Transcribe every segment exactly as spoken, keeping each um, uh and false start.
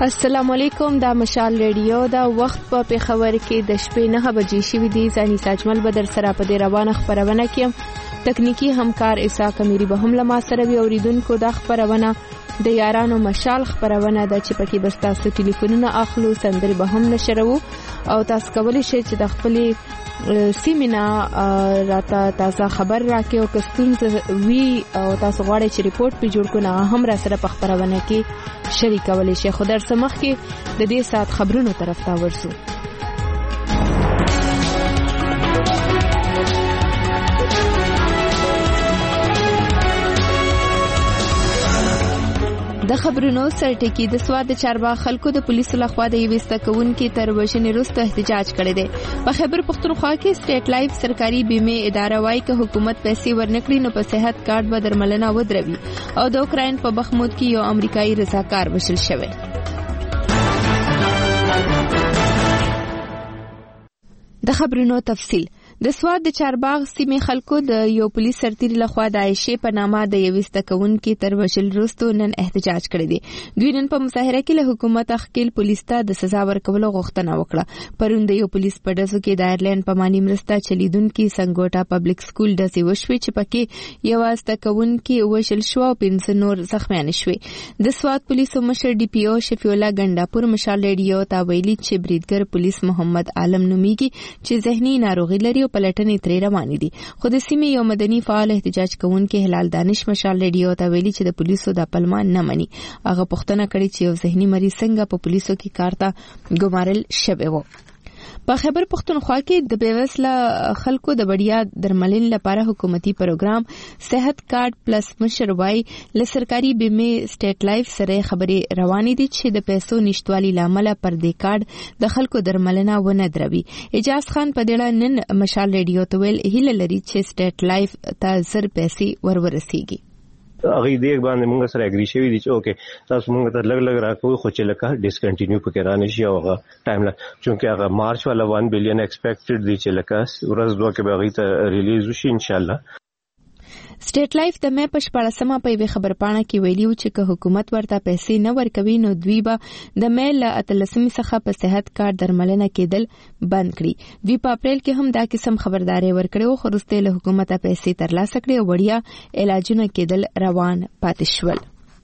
السلام علیکم. دا مشال ریډیو دا وخت په پیښور کې د شپې نه بجې شوې دي. ځاني ساجمل بدر سره په دې روانه خبرونه کې تکنیکی همکار اسحاق امیری به هم لما سره وی اوریدونکو د خبرونه د یارانو مشال خبرونه د چې پکې بس تاسو ټلیفونونه اخلو سندري به هم نشرو او تاسو کولی شئ چې د خپلې سیمینا راته تازه خبر راکې او کستون وی او تاسو غواړئ چې ریپورت په جوړ کړئ هم را سره په خبرونه کې شریکولی شئ. خو در سمخ کې د دې سات خبرونو طرف ته ورسو. د خبرونو سرټکی د سواد چارباغ خلکو د پولیسو لخوا د یوسته کوونکې تر وژنې وروسته احتجاج کړی دی. په خیبر پختونخوا کې سټیټ لایف سرکاري بیمه اداره وايي چې حکومت پیسې ورنکړي نو په صحت کارت به درملنه ودروي او د اوکراین په بخمود کې یو امریکایي رضاکار وشل شوی. د خبرونو تفصیل د سواد د چارباغ سیمې خلکو د یو پولیس سرتیري لخوا د عائشې په نامه د یوسته کوونکې تر وژل وروسته نن احتجاج کړی دی. دوی نن په مظاهره کې له حکومت خپل پولیس ته د سزا ورکولو غوښتنه وکړه. پرون د یو پولیس په ډزو کې د ایرلند په مانی مرسته چلیدونکو سنگوټا پبلک سکول د سی وشوي چې پکې یو استه کوونکې وژل شو او پنځه نور زخمیان شوي. د سواد پولیسو مشر ډي پی او شفیع الله ګنداپور مشال ریډیو ته ویلي چې بریدګر پولیس محمد عالم نومیږي چې ذهني ناروغي لري او پلټنې ترې روانې دي. خو د سیمې یو مدني فعال احتجاج کوونکي هلال دانش مشال ریډیو ته ویلي چې د پولیسو د پلمان نه مني. هغه پوښتنه کړې چې یو ذهني مریض څنګه په پولیسو کې کار ته ګمارل شوی و. په خیبر پختونخوا کې د بیوسله خلکو د بډیا درملنې لپاره حکومتي پروګرام صحت کارت پلس مشر وای له سرکاري بیمه سټیټ لایف سره خبرې روانې دي چې د پیسو نشټوالي لامل پر دې کارت د خلکو درملنه ونه دروي. اجاز خان په دې نن مشال ریډیو ته ویل هیله لري چې سټیټ لایف ته زر پیسې ورورسیږي. هغه دې باندې موږ سره اګری شوی دي چې اوکې تاسو موږ ته لګ لګ راکوي خو چې لکه ډیسکنټینیو پکې را نشي او هغه ټایم لا چونکه هغه مارچ والا ون بلین ایکسپیکټډ دي چې لکه ورځ دوه کې به غي ته ریلیز وشي ان شاء الله. سټیټ لایف د مې په شپږمه په یوه خبرپاڼه کې ویلي و چې که حکومت ورته پیسې نه ورکوي نو دوی به د مې له اتلسمې څخه په صحت کارت درملنه کېدل بند کړي. دوی په اپریل کې هم دا قسم خبرداري ورکړې خو وروسته له حکومت پیسې ترلاسه کړې او وړیا علاجونه کېدل روان پاتې شول.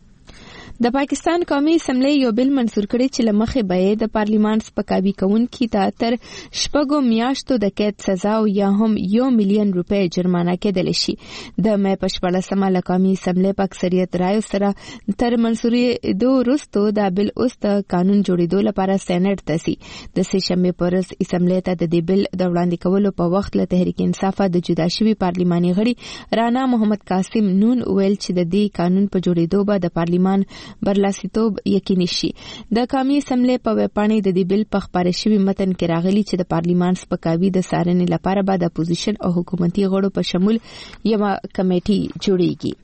د پاکستان قومي اسمبلی یو بل منظور کړی چې لمخې به د پارلیمان سپکاوي کوونکي ته تر شپږو میاشتو د قید سزا او یا هم یو میلیون روپۍ جرمانه کېدل شي. د مې په شپږمه له قومي اسمبلی په اکثریت رایو سره تر منظوري دو وروسته د بل اوس د قانون جوړېدو لپاره سېنات ته سي. د سه شنبې پر ورځ اسمبلی ته د دې بل د وړاندې کولو په وخت له تحریک انصاف د جدا شوي پارلیماني غړي رانا محمد قاسم نون ویل چې د دې قانون په جوړېدو به د پارلیمان برلاسیتوب یقیني شي. د قومي اسمبلی په ویبپاڼې د دې بل په خبره شوي متن کې راغلي چې د پارلیمان سپکاوي د څارنې لپاره به د اپوزیشن او حکومتي غړو په شمول یوه کمیټي جوړیږي.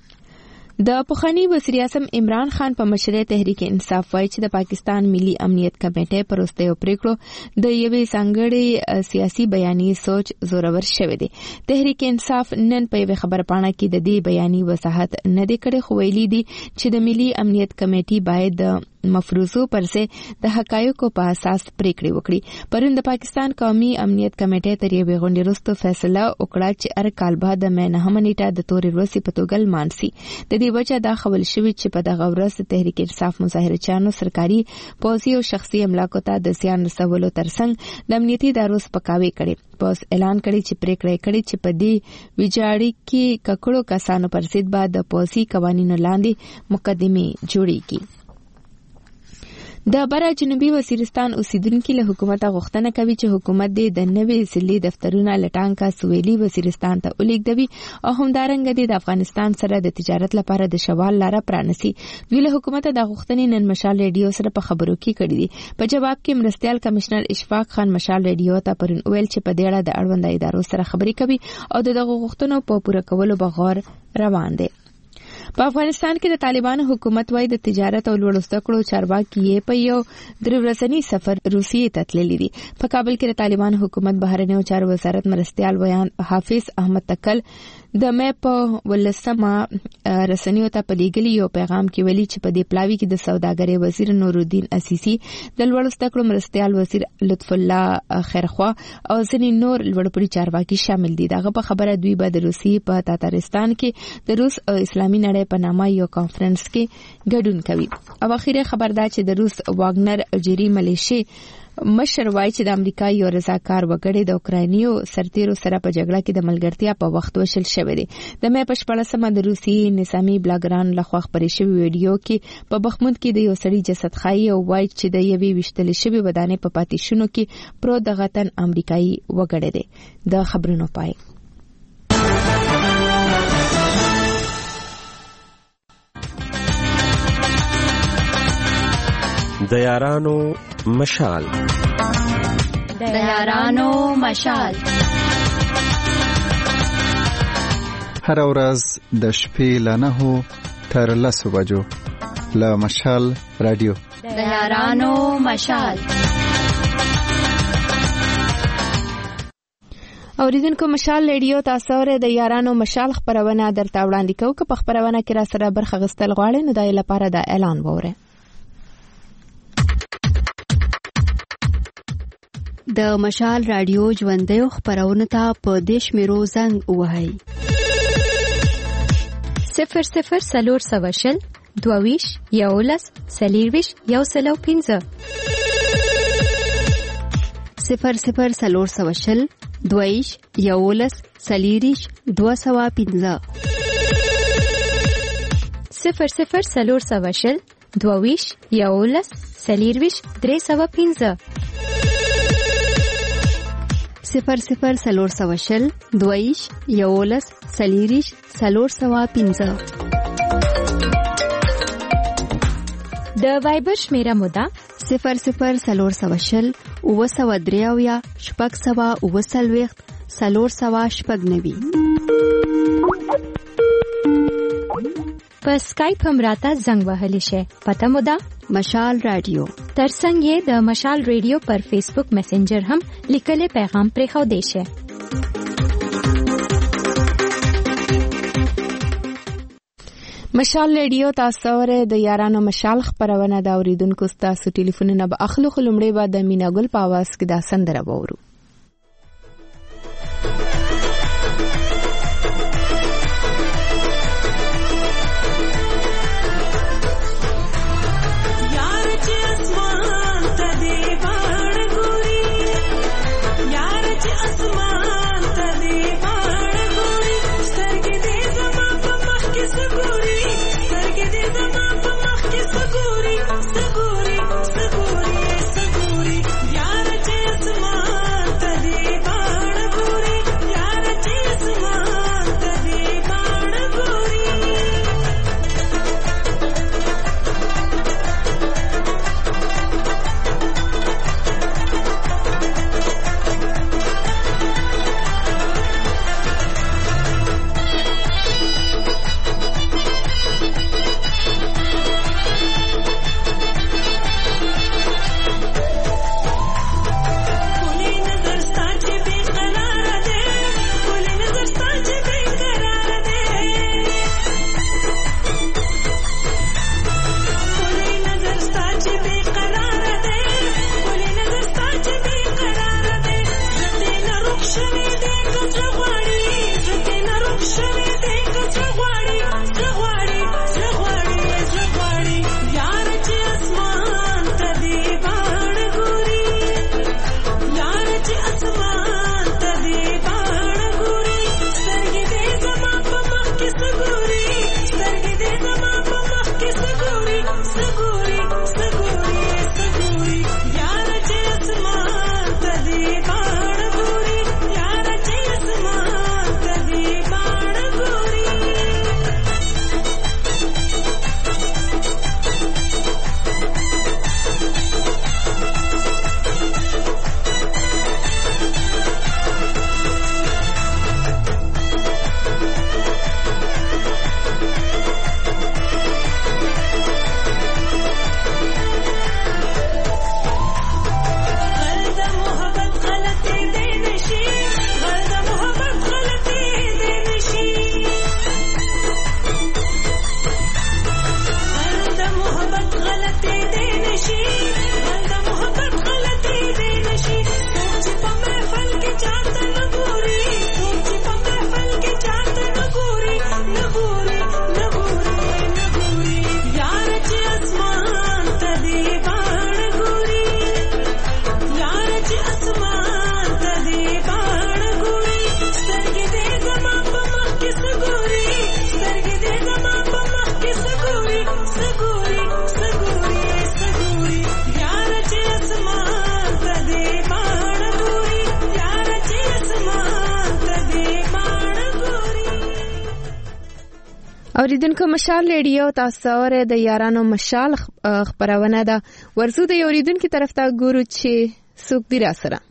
د پخوانی وزیر اعظم عمران خان په مشرۍ تحریک انصاف وایي چې د پاکستان ملي امنیت کمیټې پر وروستیو پریکړو د یوې ځانګړې سیاسي بیانیې سوچ زورور شوی دی. تحریک انصاف نن په یوه خبرپاڼه کې د دې بیانیې وضاحت نه دی کړی خو ویلي دي چې د ملي امنیت کمیټې باید د مفروضو پر ځای د حقایقو په اساس پریکړې وکړي. پرون د پاکستان قومي امنیت کمیټې تر یوې غونډې وروسته فیصله وکړه چې هر کال به د مې نهمه نیټه د تورې ورځې په توګه لمانځي. د دې وجه دا خبر شوی چې په دغه ورځ تحریک انصاف مظاهرچیانو سرکاري پوځي او شخصي املاکو ته د زیان رسولو ترڅنګ د امنیتي ادارو سپکاوی کړي. پوس اعلان کړي چې پریکړه کړي چې په دې ویجاړي کې ککړو کسانو پر ضد به د پوځي قوانینو لاندې مقدمه جوړیږي. د برا جنوبي وزیرستان اوسیدونکو له حکومت غوښتنه کوي چې حکومت دې د نوې ضلعي دفترونه لټانکا سویلي وزیرستان ته ولیږدوي او همدارنګه د افغانستان سره د تجارت لپاره د شوال لاره پرانسي. دوی له حکومت د غوښتنې نن مشال ریډیو سره په خبرو کې کړي دي. په جواب کې مرستيال کمشنر اشفاق خان مشال ریډیو ته پرون ویل چې په دې اړه د اړوند ادارو سره خبرې کوي او دغه غوښتنو په پوره کولو بغیر روان دي. په افغانستان کې د طالبانو حکومت وايي د تجارت او لوړو زده کړو چارواکي په یو درې ورځني سفر روسیې ته تللي دي. په کابل کې د طالبانو حکومت بهرنیو چارو وزارت مرستيال ویان حافظ احمد تکل د مې په ولسمه رسنیو ته په لیږلي یو پیغام کې ویلي چې په دې پلاوي کې د سوداګرۍ وزیر نورالدین عسیسی، د لوړو زده کړو مرستيال وزیر لطف الله خیرخوا او ځینې نور لوړپوړي چارواکي شامل دي. دغه په خبره دوی به د روسیې په تاتارستان کې د روس او اسلامي نړۍ په نامه یو کانفرنس کې ګډون کوي. او اخیری خبر دا چې د روس واګنر جری ملیشي مشر وایي چې د امریکا یو رضاکار وګړي د اوکراینیو سرتیرو سره په جګړه کې د ملګرتیا په وخت وشل شوی دی. د مې په شپږمه د روسي نظامی بلاګران لخوا خبرې شوی ویډیو کې په بخمود کې د یو سړي جسد ښایي او وایي چې د یوې وشتل شوی ودانې په پاتیشونو کې پرو د غتن امریکایي وګړي دی. د خبرونو پای د یارانو مشال د یارانو مشال هر ورځ د شپې له نهو تر لسو بجو له مشال رادیو د یارانو مشال. اوریدونکو مشال رادیو تاسو ور د یارانو مشال خبرونه درته وړاندې کوو. که په خبرونه کې را سره برخه غستل غواړئ نو دای لپاره د اعلان ووره. د مشال رادیو ژوندۍ خبرونه ته په دیش میرو زنګ وهاي صفر صفر سلور سواشل دوویش یولس سلیرویش یو سلو پینزه صفر صفر سلور سواشل دوویش یولس سلیریش دو سوا پینزه صفر صفر سلور سواشل دوویش یولس سلیرویش درې سوا پینزه صفر صفر سلور سوا شل دویش یولس سلیریش سلور سوا پینزه. د وایبر شمیره مودا صفر صفر سلور سوا شل اوه سوا دریاویا شپږ سوا اوه سلویخت سلور سوا شپږ نوي. په سکایپ هم راته زنګ وهلی شي. پته مودا مشال رادیو ترڅنګ یې د مشال رادیو پر فیسبوک میسنجر هم لیکلي پیغام پرې خو دی شي. مشال رادیو تاسو ور د یارانو مشال خبرونه دا اوریدونکو تاسو ټلیفونونه به اخلو خلمړې بعد د میناګل په आवाज کې دا سندره وورو. Saguri, saguri, saguri, yaar che asmaan اوریدونکو مشال ریډیو تاسو اوره د یارانو مشال خبرونه ده ورزو د اوریدونکو طرف ته ګورو چې څوک دی را سره.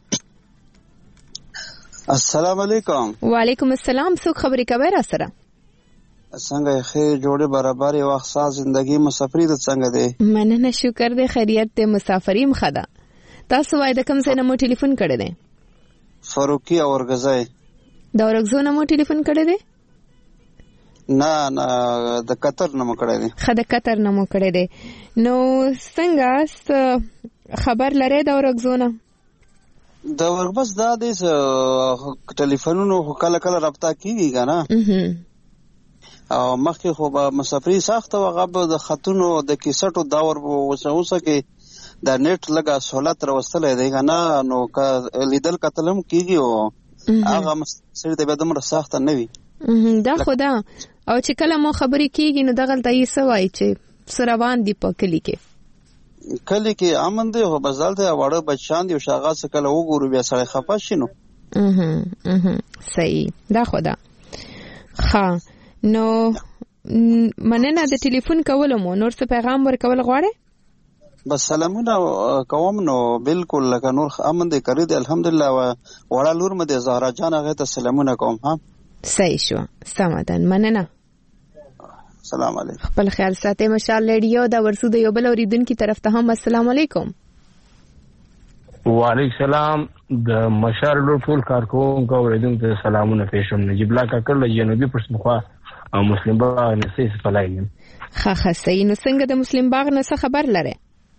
السلام علیکم. وعلیکم السلام. څوک خبرې کوي را سره؟ څنګه خیر جوړه برابر یو اخصاص زندگی مسافری د څنګه دی؟ مننه شکر دی خیریت ته مسافری مخدا. تاسو وای د کوم ځای نه مو ټلیفون کړی دی؟ فاروقی اورګزای. دا اورګزو نه مو ټلیفون کړی دی؟ نه نه د قطر نه مو کړی دی. خه د قطر نه مو کړی دی. نو څنګه خبر لري دا اورګزو نه؟ دا وربس دا د ټلیفونونو کله کله رابطه کیږي کنه. او مخکې خو به مسافری ساخته وغه د خطونو د کیسټو داور وسه وسه کې د نت لګه سہولت راوستلې دی کنه. نو لیدل کتلم کیږي او هغه مسافری ته به دمر ساخته نه وي. دا خدا او چې کله مو خبرې کیږي نو دغه ته یې سوای چې سروان دی په کلی کې کلی کې امن دی او بزالته وړه بچان دی شاغه کله وګورو بیا سره خپه شینو. اه اه صحیح دا خدا. ها نو مننه د ټلیفون کولو مو نور څه پیغام ورکول غواړي؟ بس سلامونه کوم. نو بالکل لکه نور امن دی کړی دی الحمدلله. وړه لور مده زهرا جان هغه ته سلامونه کوم. ها صحیح شو سمادن مننه. السلام علیکم. خپل خیال ساتئ. مشال ریډیو دا ورسو د یو بل اوریدونکو طرف ته هم السلام علیکم. وعلیکم السلام. د مشال ټول کارکونکو اوریدونکو ته سلامونه پېښوم. نجیب الله کاکړ له جنوبي پښتونخوا او مسلم باغ نه سې سپلایم. ښه ښه صحیح. نو څنګه د مسلم باغ نه څه خبر لره؟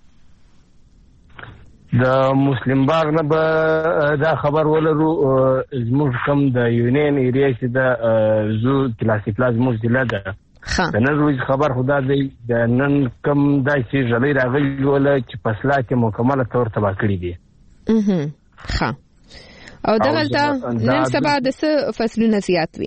د مسلم باغ نه به دا خبر ولرو زموږ کم د یونین ایریا چې د زو کلاسیک لازموږ ضلع ده. د نن ورځ خبر خدا دی د نن کم دا چې ژړۍ راغلي وله چې فصلات یې مکمله طور تباه کړي دي. ښه او دغلته نن سبا د څه فصلونه زیات وي؟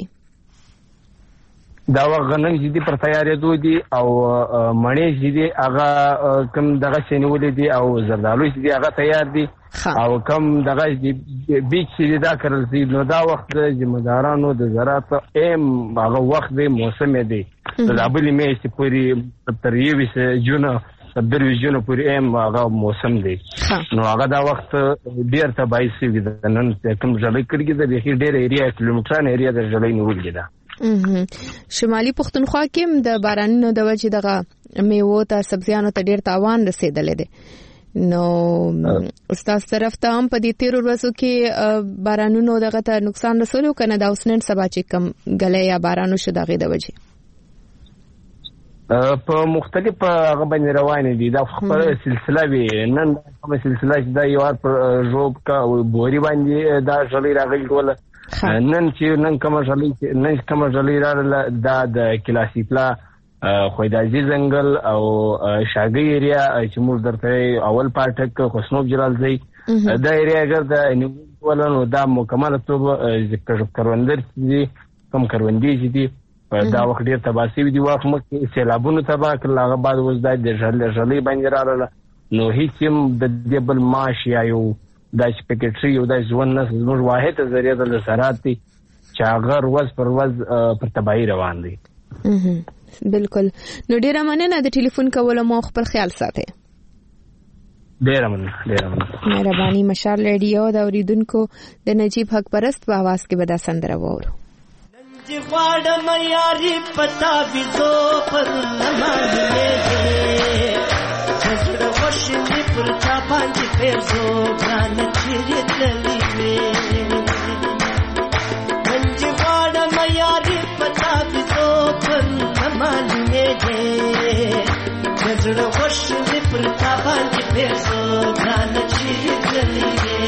دا وغنن چې دي پر تیارېدو دي او مڼې چې دي هغه کم دغه چې نیولې دي او زردالو چې دي هغه تیار دي او کم دغه بیچ چې دا کرل دي. نو دا وخت د ذمہدارانو د زراعت ایم هغه وخت دی موسم دی د ابلي میاشتې پورې تر یویس جون تر درویش جون پورې ایم هغه موسم دی. نو هغه دا وخت ډیر تباہي شوی د نن کوم ځلې کړي د ډیر ایریا کیلومتران ایریا د ځلې نیولې ده. شمالي پښتونخوا کې د بارانونو د وجې دغه میوو ته سبزیانو ته ډیر تاوان رسیدلی دی. نو استاد طرف ته هم په دې تیرو ورځو کې بارانونو دغه ته نقصان رسولو کنه دا اوس نن سبا چې کم غلې یا بارانو شو دغه د وجې په مختلف هغه باندې روان دي. دا خبره سلسله وی نن کومه سلسله چې دا یو پر روب کا بوري باندې دا ژلې راغلي ول. نن چې نن کومه ژلې نن کومه ژلې راغله دا د کلاسیکلا خویدازي ځنګل او شاګي ایریا چې موږ درته اول پاټک خوشنوب جلال زی دا ایریا اگر دا ولنو دا مکمله توب ذکر کروندر دي کوم کروندې دي دا وخت ډیر تباسي دي. وخت مکه سیلابونو تبا کله هغه بعد وز دا د ژلې ژلې باندې رااله. نو هیڅ هم د دبل ماش یا یو دا سپیکټري یو د ځوان نس زموږ واحد ذریعہ د زراعت دي چې هغه ورځ پر ورځ پر تباہي روان دي. بالکل. نو ډیره مننه د ټلیفون کولو مو خپل خیال ساتئ. ډیره مننه ډیره مننه. مهرباني. مشال ریډیو د اوریدونکو د نجیب حق پرست په आवाज کې به دا سندره وورو. نن غواړم یاري پتا بيزو پر نمازلې زړه وشني پر چا باندې پېزو ځان چیرې تللی وې. نن غواړم یاري پتا بيزو پر نمازلې زړه وشني پر چا باندې پېزو ځان چیرې تللی وې.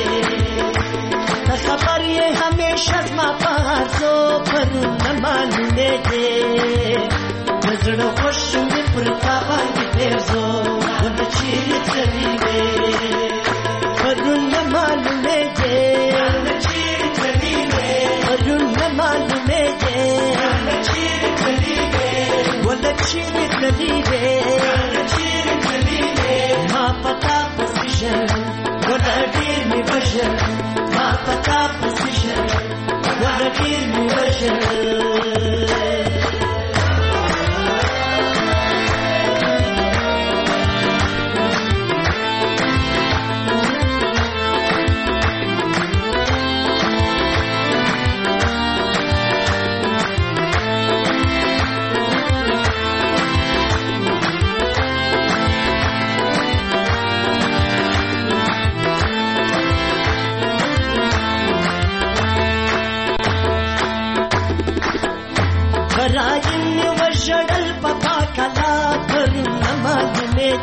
خبر یہ ہمیشہ ما پاسو پر نہ معلومے دے نظر خوش میں پر کعبہ کی پیزو وہ چیر چلی وے پر نہ معلومے دے چیر چلی وے پر نہ معلومے دے چیر چلی وے وہ چیر چلی وے چیر چلی وے ما پتا پوزیشن وہ دیر میں بشر ما پتا پوزیشن وہ دیر میں بشر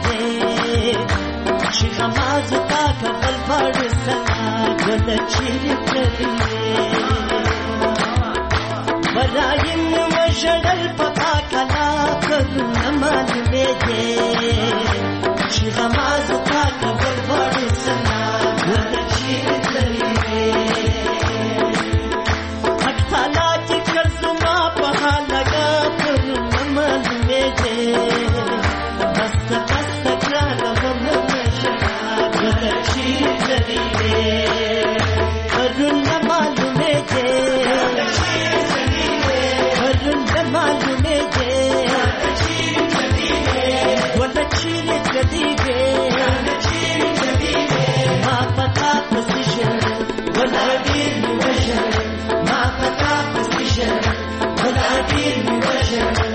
دې چې غماز تا کبل پړ سنا ګل چیرې پرې برایم وشړل پتا کلا کله معلومه دې چې غماز تا کبل پړ سنا ګل چیرې پرې اکثالا چې کزما په لگا کله معلومه دې بس بس کړه غمه شنا ګل چیرې پرې کله معلومه دې معلومه دې ولا چیرې کدیږي ما پتا پسیشن ولا دې وشن ما پتا پسیشن ولا دې وشن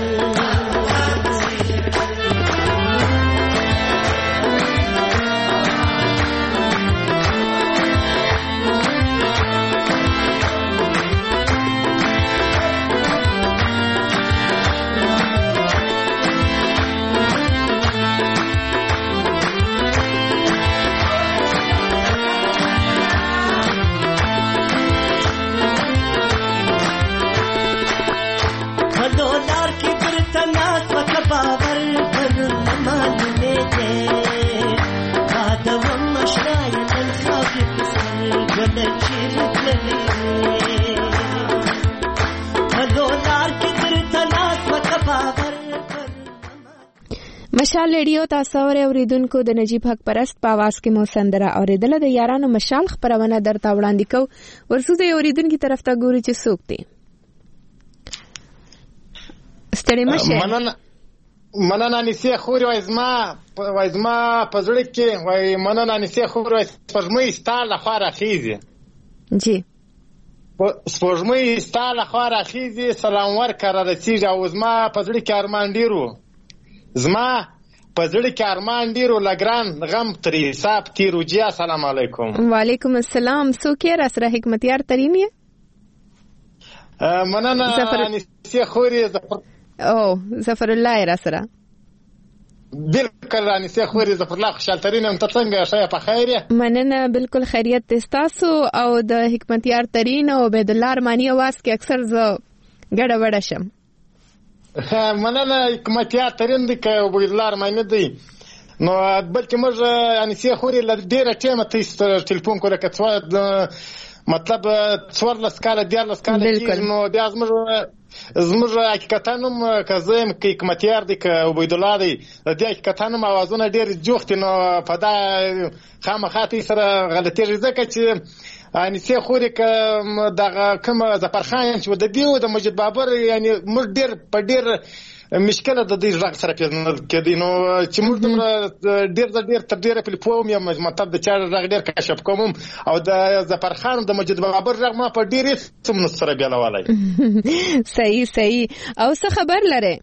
مشال ریډیو تاسو اوریدونکو د نجیب حق پرست په आवाज کې مو سندره اوریدله د یارانو مشال خبرونه درته وړاندې کو ورسوځي اوریدونکو طرف ته ګوري چې څوک دی ستړي مشه مننه مننه نسیه خوري وای زما وای زما پزړی کې وای مننه نسیه خوري وای سپږمې ستاله خاره خيزي جی سپږمې ستاله خاره خيزي سلام ورکړه رسیږي او زما پزړی کې ارمان ډیرو زما پزړی کې ارمان ډیرو لګران غم تری حساب تیرو جی السلام علیکم وعلیکم السلام سوکه را سره حکمتیار ترینی مننه نسیه خوري او ظفر الله را سره بالکل نسیه خوري ظفر الله خوشحال ترین هم څنګه شای په خیر مننه بالکل خیریت تاسو او د حکمتیار ترین او عبد الله ارمانی आवाज کې اکثر ز ګډه وډه شم مننه حکمتیار ترین دی که عبد الله ارمانی دی نو بلکې موږ نسیه خوري ل ډیره ټیمه تاسو ټلیفون کوله کڅوا مطلب څوارلس کاله دیارلس کاله کېږي نو بیا زموږ زموږ حقیقتا نوم که زه یم که حکمتیار دی که عبیدالله دی د دې حقیقتا نوم اوازونه ډېر جوخت دي نو په دا خامخا تی سره غلطېږي ځکه چې نسیه خوري که دغه کومه ظفرخان چې د دې و د مجید بابر یعنې موږ ډېر په ډېر مشکله د دې غږ سره پیژندل کېدی نو چې موږ دومره ډېر زه ډېر تر ډېره پلي پوه یم مطلب د چا غږ ډېر کشف کوم او د ظفرخان د مجید بابر غږ ما په ډېر څه سره بیلولی صحیح صحیح او څه خبر لرې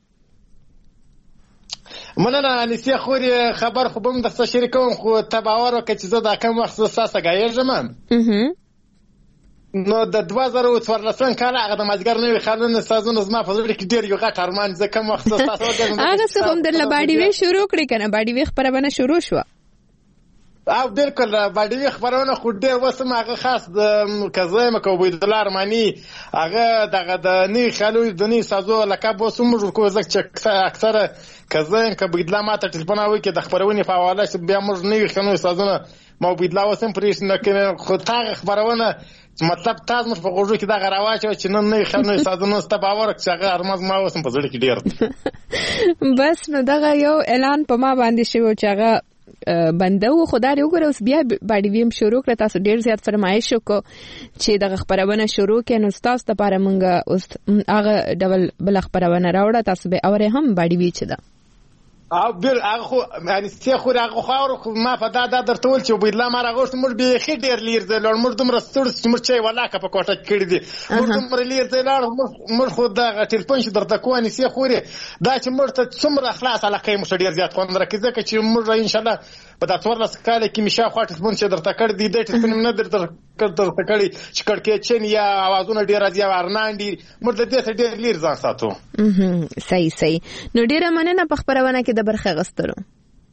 مننه نسیه خوري خبر خو به هم درته شریکوم خو ته باور وکړه چې زه دا کم وخت زه ستاسو ګایږم نو د دوه زره څوارلسم کال هغه د مازدیګر نوي خالونه سازونه زما په زړه کې ډېر یو غټ ارمان زه کوم وخت ستاسو وګورم هغه څه هم درله باډي وی شروع کړې که نه باډي وی خپرونه شروع شوه او بالکل باډي وی خپرونه خو ډېر اوس هم هغه خاص د که زه یم که عبیدالله ارماني هغه دغه د نوي خیالو د نوي سازو لقب اوس هم موږ ورکوو ځکه چې اکثره که زه یم که عبیدالله ما ته ټلیفون وکړي د خپرونې په حواله بیا موږ نوي خیالو سازونه ما عبیدالله اوس هم پرېښي نه کوي خو هغه خپرونه مطلب تاسو مش په غوږو کې دا غراواچو چې نن نه خنو سازونه ست باور چې هغه ارمز ما وسم په ځړ کې ډیر بس نو دغه یو اعلان په ما باندې شوی چې هغه بنده و خدای وګوره اوس بیا باډي ویم شروع کړ تاسو ډیر زیات فرمایش وکړو چې دغه خبرونه شروع کړي نو تاسو ته لپاره مونږ اوس هغه ډبل بل خبرونه راوړه تاسو به اوره هم باډي وی چې دا او بل هغه خو یعنی څه خو هغه خو ما په دا دا درته ول چې عبیدالله ما راغوښت موږ به خې ډیر لیر ځل موږ دومره ستړي چې موږ چې ولاکه په کوټه کړی دي موږ دومره لیر ځل موږ خو دا ټلیفون چې درته کوه نسی خوري دا چې موږ ته څومره اخلاص علاقه موږ ډیر زیات خوند راکې ځکه چې موږ ان شاء الله په دا څوارلس کال کې مشه خو ټلیفون چې درته کړ دی د ټلیفون نه درته درته کړی چې کړکې چین یا اوازونه ډیر زیات ورنان دي موږ د دې څخه ډیر لیر ځان ساتو صحیح صحیح نو ډیره مننه په خبرونه کې د برخه غسترو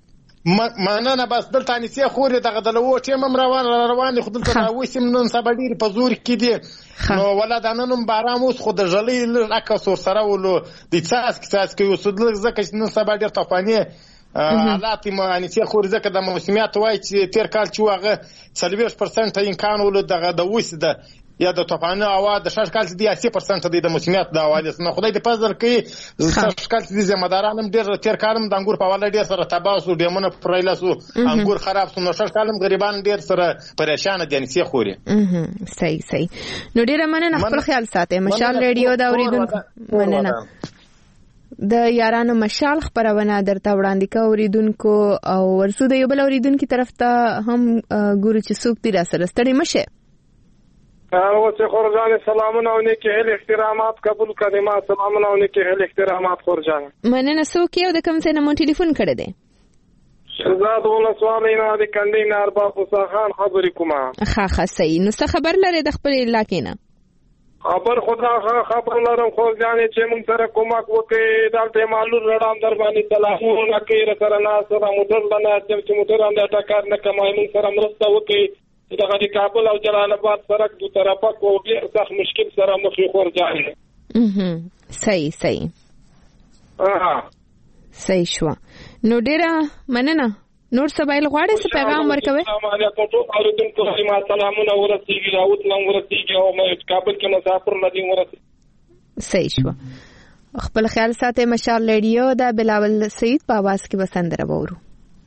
مننه. بس دلته انیسې خورې دغه د لوو ټیم هم روان روان دي، خو دلته راوسې نن سبا ډېرې په زور کې دي. نو ولا دا نن هم باران اوس خو د ژلۍ لږ عکس ورسره ولو د څاڅکي څاڅکي اوس لږ ځکه چې نن سبا ډېر طوفاني حالات م انیسې خورې ځکه د موسمیات وایي چې تېر کال چې و هغه څلوېښت پرسنټه امکان ولو دغه د اوس د یا د طوفاني هوا د شش کال دی اسی پرسنټ دی د موسمیات د حوالې نه خدای دې پزر کوي. شش کال دي ځمداران هم ډېر تیر کارم د انګور په حواله ډېر سره تباہ سو، ډیمونه پرایلاسو، انګور خراب سو. نو شش کالم غریبان ډېر سره پریشان دي انیسې خوري. صحیح صحیح. نو ډېر مننه، خپل خیال ساتئ. مشال ریډیو دا اوریدونکو مننه. د یارانو مشال خبرونه درته وړاندې کا اوریدونکو او ورسو د یو بل اوریدونکو طرف ته هم ګورو چې څوک دي را سره ستړي مشه. او چې خورجان سلامونه او نیکی هل احترامات قبول کړئ. ما سلامونه او نیکی هل احترامات خورجان. مننه. څوک یو د کوم څه نه مون ټلیفون کړی دی؟ شهزاد ولسوالۍ نه د کندې نه ارباب موسی خان خبرې کومه. ښه ښه صحیح. نو څه خبر لري د خپل علاقې نه؟ خبر خدا خبر لرم خورجان چې موږ سره کومک وکړي. دلته معلوم رډام در باندې سلامونه کوي سره نه سره موټر لنه چې موټر باندې ټکر نه کمای موږ سره مرسته وکړي. دغه د کابل او جلال آباد سړک دو طرفه کو ډېر سخت مشکل سره مخ یې خورجان. اها صحیح صحیح. اه صحیح شو. نو ډېر مننه. نور سبایل غواړي څه پیغام ورکوي؟ السلام علیکم ټول اوریدونکو ما سلامونه ورسیږي او تلم ورسیږي او مې کابل کې مسافر لدی ورسیږي. صحیح شو. خپل خیال ساتئ. مشال ریډیو دا بلاول سعید په आवाज کې بسند راوورو.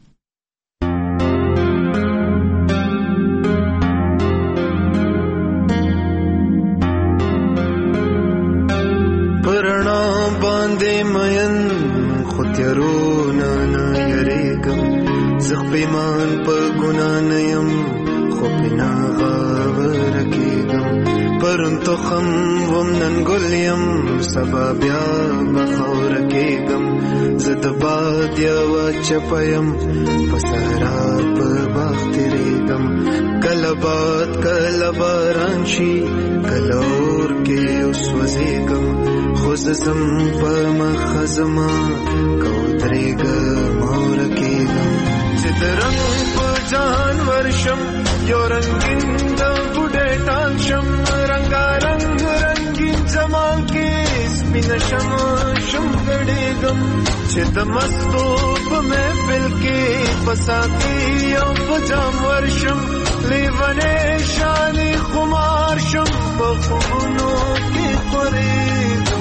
پرنا باندې مین خو تیرونه نه یریږم، زه پیمان په ګناه نه یم خو پې ناغاوره کېږم. پرون تخم وم نن ګل یم سبا بیا به خاوره کېږم. زه د باد یوه چپه یم په صحرا په باغ تېرېږم. کله باد کله باران شي کله اور کې وسوځېږم. خو زه ځم په مخه زما که ودرېږم او ورکېږم. چې د رنګ په جهان ورشم یو رنګین د بوډۍ ټال شم. رنګارنګ رنګین جمال کې سپینه شم شم ګډېږم. چې د مستو په محفل کې په ساقي او په جام ورشم. لیونی شانې خمار شم په خوبونو کې خورېږم.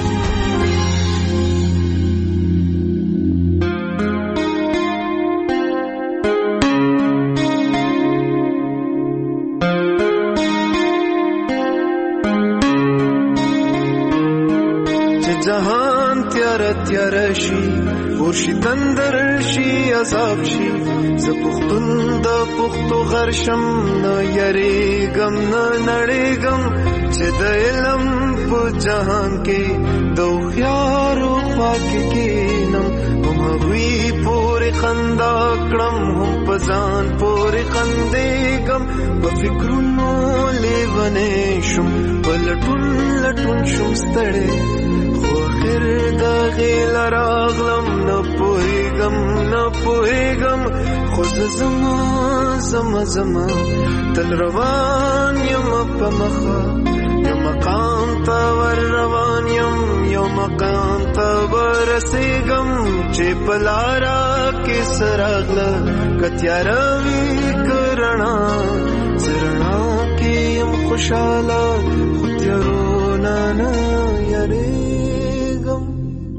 جهان تیار تیار شي ورشي تندر شي عذاب شي. زه پښتون د پښتو غرشم نه یریږم نه نړېږم. چې د علم په جهان کې د هوښیارو خوا کې کښېنم. هم هغوی پورې خندا کړم هم په ځان پورې خندېږم. په فکرونو لیونی شم په لټون لټون شم ستړی. خو اخر د غیل راغلم نه پوهېږم نه پوهېږم. خو زه زما زما زما تل روان یم په مخه. یو مقام ته ور روان یم یو مقام ته ورسېږم. چې په لاره کې څه راغله که تیاره وي که رڼا. زه رڼا کې یم خوشحاله خو تیارو نه نه یریږم.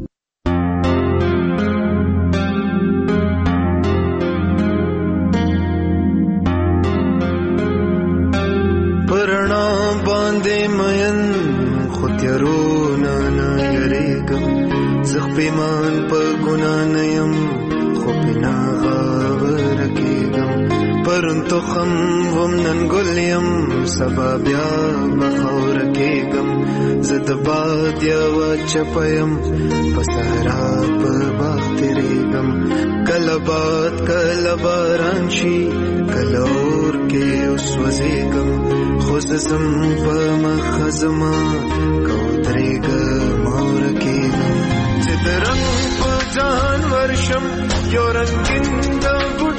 پرنا باندې مین خو تیارونه نه یریږم. زه پیمان په ګناه نه یم خو پې ناغاوره کېږم. پرون تخم وم نن ګل یم سبا بیا به خاوره کېږم. زه د باد یوه چپه یم په صحرا په باغ تېرېږم. کله باد کله باران شي کله اور کې وسوځېږم. خو زه ځم په مخه زما که ودرېږم او ورکېږم. چې د رنګ په جهان ورشم یو رنګین د بوډۍ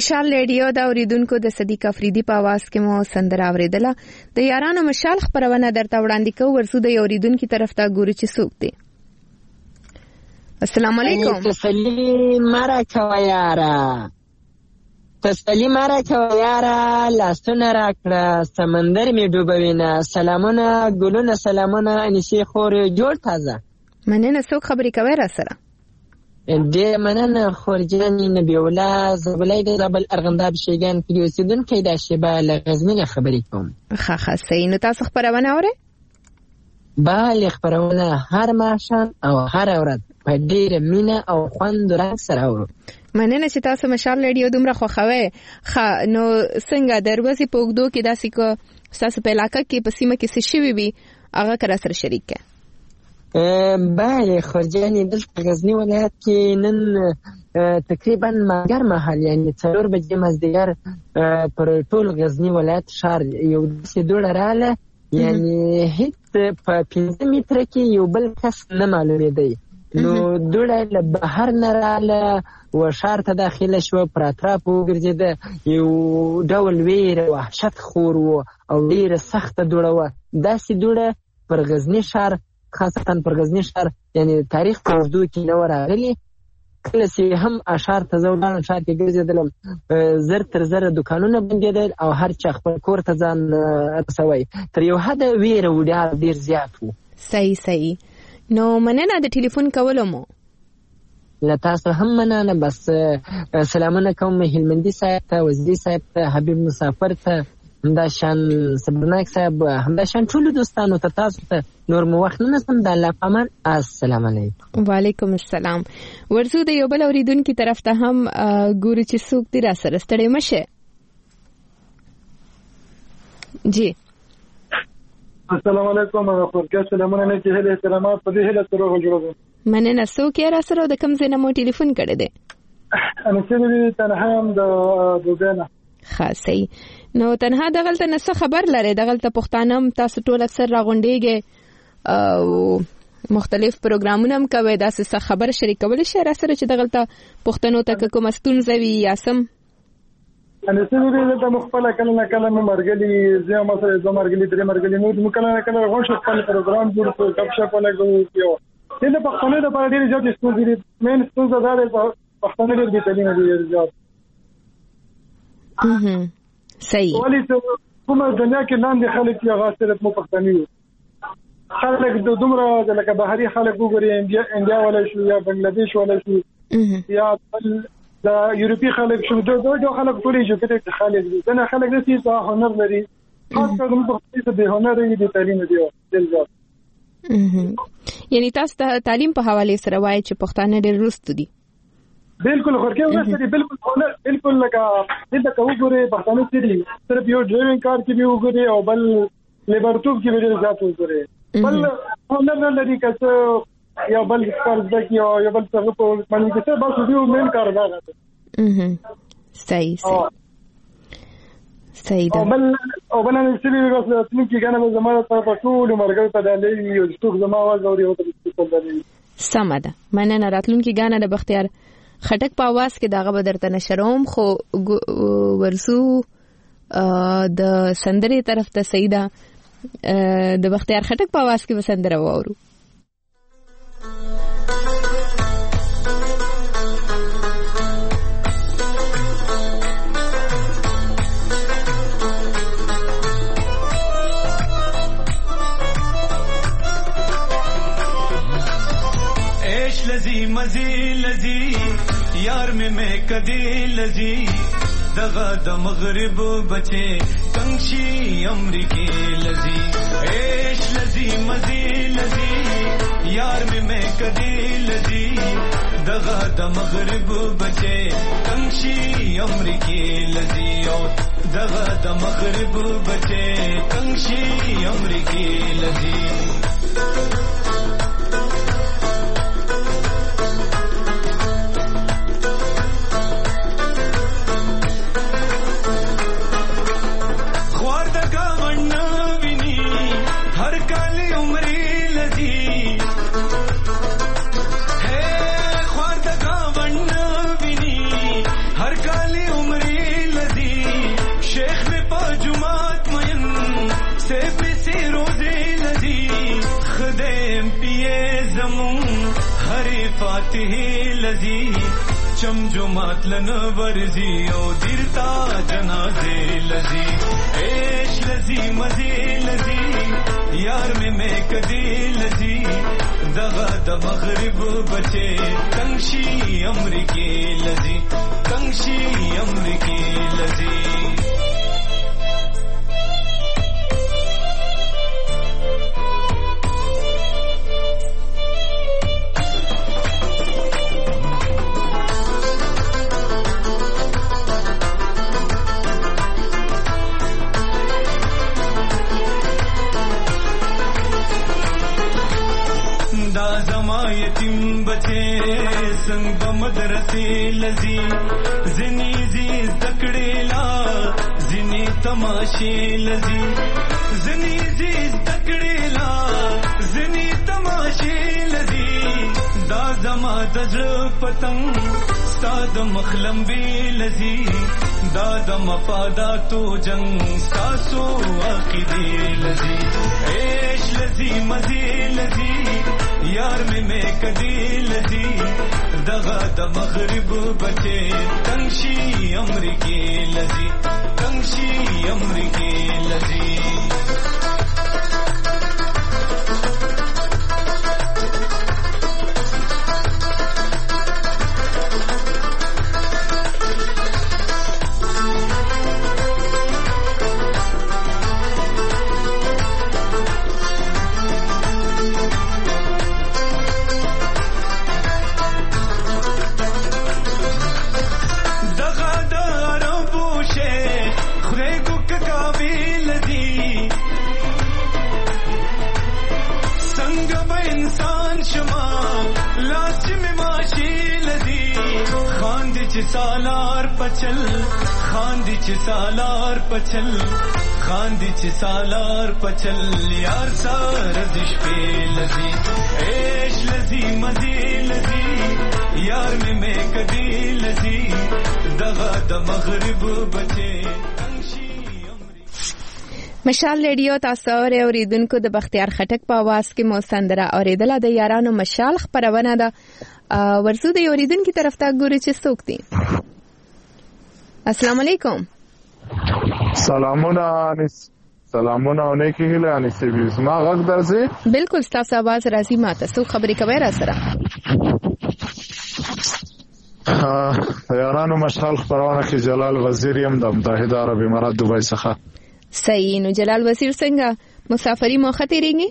مشال ریډیو دا اوریدونکو د صدیق افریدي په आवाज کې مو سندره اوریدله. د یارانو مشال خبرونه درته وړاندې کوو. ورسو د اوریدونکو طرف ته ګورو چې څوک دی. السلام علیکم. تسلی مارا کوه یاره تسلی مارا کوه یاره لاسونه راکړه سمندر می ډوبوینه سلامونه ګلونه سلامونه انیسی خور جوړ تازه. مننه. څوک خبرې کوي را سره؟ ډېر مننه خورجانې نبی الله زبلای د زابل ارغنداب شیګان کې اوسیدونکی د شیبه له غزني نه خبرې کوم. ښه ښه صحیح. نو تاسو خبرونه اورئ؟ بله خبرونه هر ماښام او هر ورځ په ډېره مینه او خوند رنګ سره اورو. مننه چې تاسو مشال ریډیو دومره خوښوئ. ښه نو څنګه د ورځې په اوږدو کې داسې که ستاسو په علاقه کې په سیمه کې څه شوي وي هغه که را سره شریک کړئ. بله خورجانې دلته غزني ولایت کې نن تقریبا ماګر مهال یعنې څلور بجې مازدیګر پر ټول غزني ولایت ښار یو داسې دوړه راغله یعنې هیڅ په پنځه متره کې یو بل کس نه معلومېدی. نو دوړه له بهر نه راغله و ښار ته داخله شوه پر اطرافو وګرځېده. یو ډول ویره وحشت خور و او ډېره سخته دوړه وه. داسې دوړه پر غزني ښار خاصتا پر غزني ښار یعنی تاریخ په اوږدو کې نه راغلي. کله چې هم اشار ته زه ولاړم ښار کې ګرځېدلم زر تر زره دوکانونه بندېدل او هر چا خپل کور ته ځان رسوی. تر یو حده ویره و ډېر زیات و. صحیح صحیح. نو مننه د ټلیفون کولو مو. له تاسو هم مننه. بس سلامونه کوم هلمندي صاحب ته وزیري صاحب ته حبیب مسافر ته همداشان صبرناک صاحب همداشان ټولو دوستانو ته تاسو ته نور مو وخت نه نسم د الله په امان. السلام علیکم. وعلیکم السلام. ورزو د یو بل اوریدونکو طرف ته هم ګورو چې څوک دی را سره. ستړی مشه. جی السلام علیکم. خورکه سلامونه نه چې هله احترامات په دې هله سره وجوړو. مننه. څوک یې را سره د کوم ځای نه مو ټلیفون کړی دی؟ انا سیدی تنها هم د دوګانا. خاصی. نو تنها دغلته نه څه خبر لري؟ دغلته پښتانه تاسو ټول اکثر راغونډيږي او مختلف پروګرامونه هم کوي. دا څه خبر شریکول شي را سره چې دغلته پښتنو ته کوم ستونزه وي یا سم؟ انا سیدی د مخبل کله نه کله مرګلي زه ما سره د مرګلي درې مرګلي نو کله نه کله غوښ خپل پروګرام جوړ کړو کب شپ لګو یو دغه پښتنو د پاره ډېر ځات ستونزې دي. مین ستونزه دا ده پښتنو ډېر دي تعلیم دي ځات. اها صحیح. ولی کومه دنیا کې لاندې خلک یا غاصرت مو پښتني خلک د دومره لکه بهري خلک وګوري انډیا انډیا ولا شو یا بنگلاديش ولا شو یا د یورپی خلک شو دوه دوه خلک ټول یو کې خلک دي. دا خلک د سیاسي هنر لري خاصه د پښتني د هنر دی تعلیم دی دلته. یعنی تاسو ته تعلیم په حواله سره وایي چې پښتانه ډېر رستو دي. بالکل خورکه ورسره بالکل هنر بالکل لکه دلته وګوري پښتانه چې صرف یو ډرایوینګ کار کې به وګوري او بل لیبرټوب کې به ځات وګوري. بل هنر نه لري که یا بل کار ځکه یا بل څه په باندې کې بس یو مین کار دا غواړي. اها صحیح صحیح صحیح. او بل او بل نه چې ویل چې کې کنه زموږ په ټول مرګ ته دالې یو څوک زما आवाज اوري او ته څه سم ده. مننه. راتلونکي غانه د بختیار خټک په आवाज کې داغه بدرته نشروم خو ورسو د سندري طرف ته سیدا د بختیار خټک په आवाज کې وسندره وورو. لذی مزی لذی یار میں میں کدی لذی دغه د مغرب بچے کنشی امریکی لذی ایش لذی مزی لذی یار میں میں کدی لذی دغه د مغرب بچے کنشی امریکی لذی او دغه د مغرب بچے کنشی امریکی لذی. हर काली उम्री زمون هری فاتح لذی چم جمعات لن ورزی او دیرتا جنازے لذی ایش لذی مزی لذی یار میں میں کدی لذی دغا د مغرب بچے کنشی امریکی لذی کنشی امریکی لذی یتیم بچے سنگ بمدرسے لذی زنی زیز دکڑیلا زنی تماشے لذی زنی زیز دکڑیلا زنی تماشے لذی دا زما دزر پتنگ ستاد مخلم بی لذی دا د مفاداتو جنگ ستاسو عقیدی لذی ایش لذی مزی لذی یار میں میں کدی لذی دغا د مغرب بچے کنشی امریکی لذی کنشی امریکی لذی سالار پچل خاندی چ سالار پچل خاندی چ سالار پچل یار سار دش پہ لذی ایش لذی مزی لذی یار میں میں کدی لذی دغا د مغرب بچے مشال ریډیو تاسو اوریدونکو د بختیار خټک په आवाज کې مو سندره اوریدله د یارانو مشال خبرونه ده ورسو د اوریدونکو طرف ته ګوري چې څوک دي. السلام علیکم. سلامونه انس سلامونه اونیکی هله انس بیس ما غږ درځي بالکل تاسو आवाज راځي ماته څو خبرې کوي را سره یارانو مشال خبرونه کې جلال وزیر يم د متحده عرب امارات دوبای څخه. صحیح نو جلال وزیر څنګه مسافری موخه تیریږي؟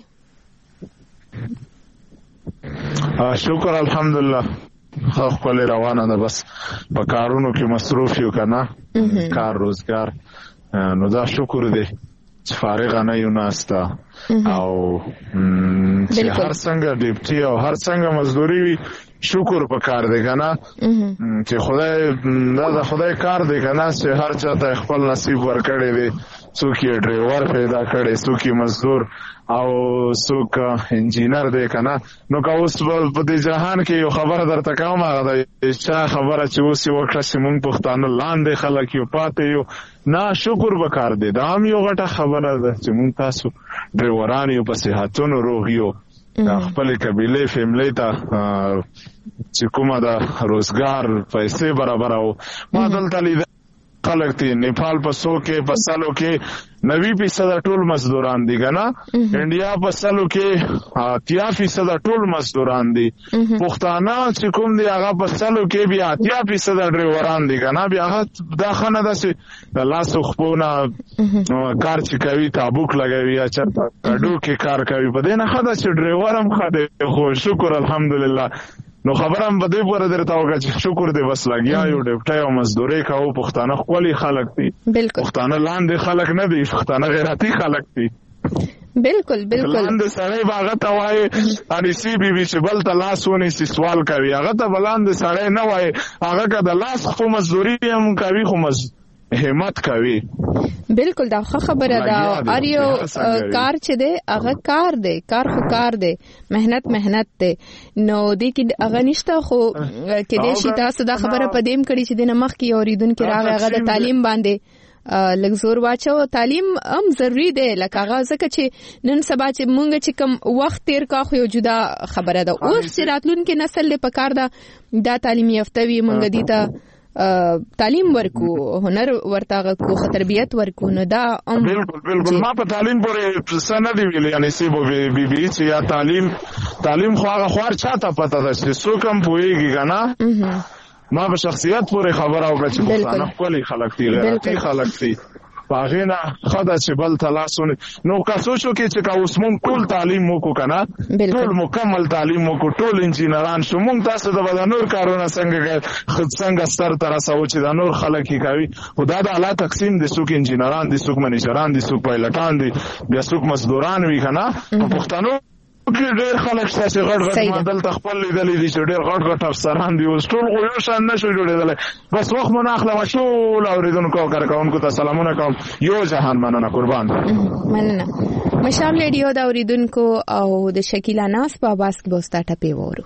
شکر الحمدلله خپل روانه ده بس په کارونو کې مصروف یو کنه کار روزګار نو دا شکر دی چې فارغ نه یو ناستا او چې هر څنګه ډیپټي او هر څنګه مزدوري وي شکر په کار دی کنه چې خدای دا د خدای کار دی کنه چې هر چا ته خپل نصیب ورکړي دی څوک یې ډرایور پیدا کړي څوک یې مزدور او څوک انجینر دی کنه نو که اوس په دې جهان کې یو خبره درته کوم هغه د چا خبره چې اوس یې وکړه چې موږ پښتانه لاندې خلک یو پاتې یو نه شکر به کار دی دا هم یو غټه خبره ده چې موږ تاسو ډرایوران یو په صحتونو روغ یو خپل قبیله فیملی ته چې کومه د روزګار پیسې برابر او ما دلته لیدل خلک دي نیپال په سو کې په سالو کې نوي فیصد ټول مزدوران دي کنه انډیا په سالو کې اتیا فیصد ټول مزدوران دي پښتانه چې کوم دي هغه په سالو کې بیا اتیا فیصد ډرایوران دي کنه بیا دا خنه ده چې لاس خپونه کار چې کوي تابوک لګوي یا چرته کډو کې کار کوي په دې نه خدا چې ډرایور هم خاله خو شکر الحمدلله نو خبرم بده پوره درته وکړه چې شکر دې بس لګیا یو ډیپټي او مزدوري کاو پښتانه خپلې خلک دي پښتانه لاندې خلک نه دي پښتانه غیرتي خلک دي بالکل بالکل لاندې سړی باغه ته وای ان سی بي بي چې بل ته لاس ونی سي سوال کوي هغه ته بلاندې سړی نه وای هغه کده لاس خو مزدوري هم کوي خو مز همت کوي بالکل دا خبره ده اریو کار چې ده هغه کار ده کار خو کار ده مهنت مهنت ده نو دې کې هغه نشته خو کې دې شي تاسو دا خبره پدیم کړی چې د نمخ کې اوریدون کې راغی هغه د تعلیم باندې لږ زور واچو. تعلیم هم ضروری دی لکه هغه ځکه چې نن سبا چې مونږ چې کوم وخت تیر کا خو یو جدا خبره ده. اوس چې راتلونکي نسل له پکار ده دا تعلیم یافته وي مونږ دي ته تعلیم ورکو هنر ورته کو تربیت ورکو. نو دا بالکل بالکل ما په تعلیم پورې سند دی ویل یعنی سی بو بي بي چې یا تعلیم تعلیم خو هغه خور چاته پته ده چې څوک هم پويږي کنه. ما په شخصیت پورې خبره وکړه چې پښتانه خپل خلک دي غیرتي خلک دي باغینا خدا چې بل تلاسونه نو کا سوچو کې چې کا اوس مونږ ټول تعلیم وکړو کنه ټول مکمل تعلیم وکړو ټول انجینران شو مونږ تاسو د بدنور کارونه څنګه خود څنګه ستر تر سوچ چې د نور خلک کوي خدا د اعلی تقسیم د سوق انجینران د سوق منیجران د سوق پایلټان دي د سوق مزدوران وی کنه پښتنو کې ډېر خلک چې غړ غړ مدل تخپل لیدلې دي چې ډېر غړ غړ افسران دي اوس ټول خو یو شان نشو جوړېدل بس وخت مون اخلا وشول اوریدونکو کارکونکو ته سلامونه کوم یو جهان مننه قربان مننه. مشال ریډیو دا اوریدونکو او د شکیلا ناس په आवाज کې بوستا ټپی وورو.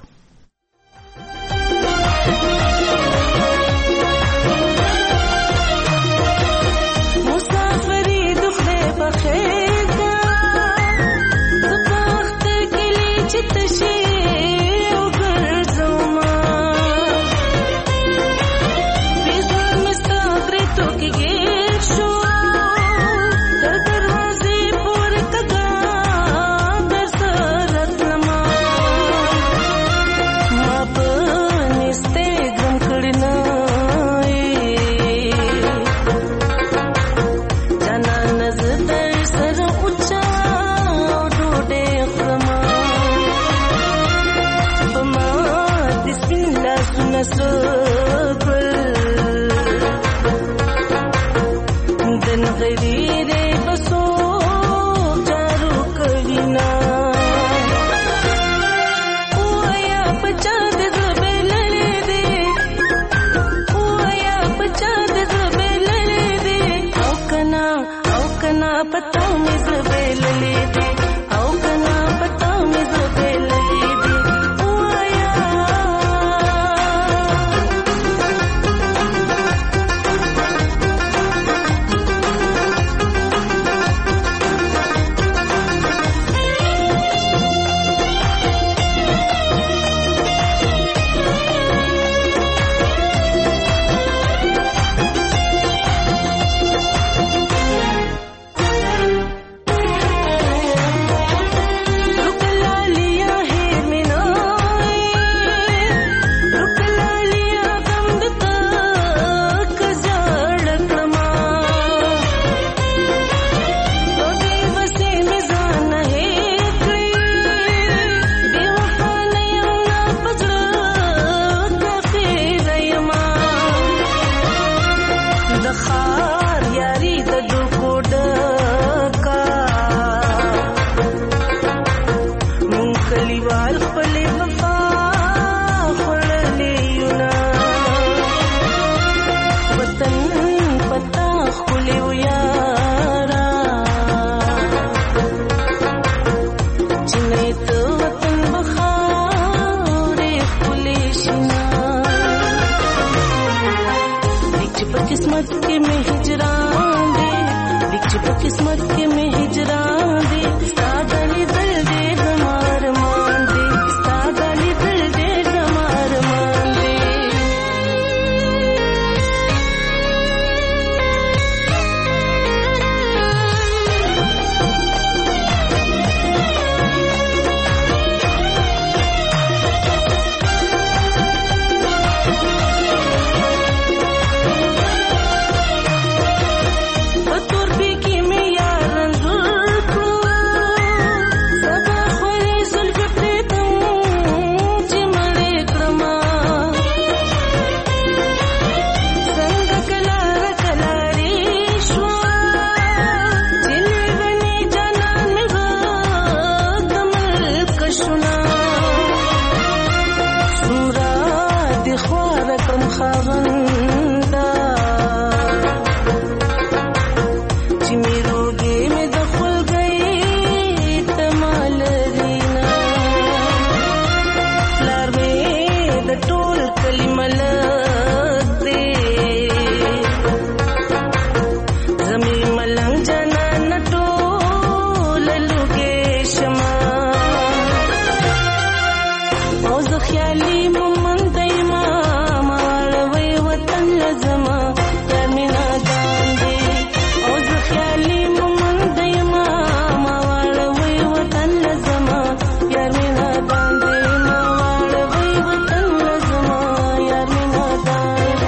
خیالي مومن دایما ماړوي وطن لزما ترمینا داندې او زه خیالي مومن دایما ماړوي وطن لزما یارمینا داندې ماړوي وطن لزما یارمینا داندې.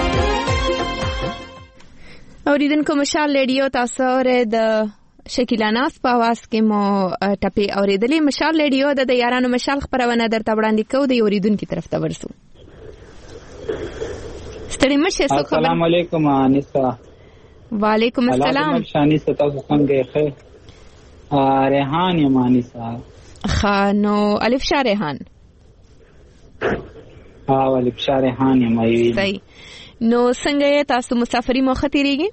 اوریدونکو مشال ریډیو تاسو اورئ د شکیلا ناس په आवाज کې مو ټپي اوریدلې. مشال ریډیو د یارانو مشال خبرونه درته وړاندې کوو د اوریدونکو طرف ته ورسو. ستړي مشه سو خبر. السلام علیکم انیسا. وعلیکم السلام. شانیسا تاسو څنګه یې؟ ریحان یم انیسا. خانو الف شاه ریحان. ها الف شاه ریحان یم ایوي. صحیح. نو څنګه تاسو مسافری مو خطرېږي؟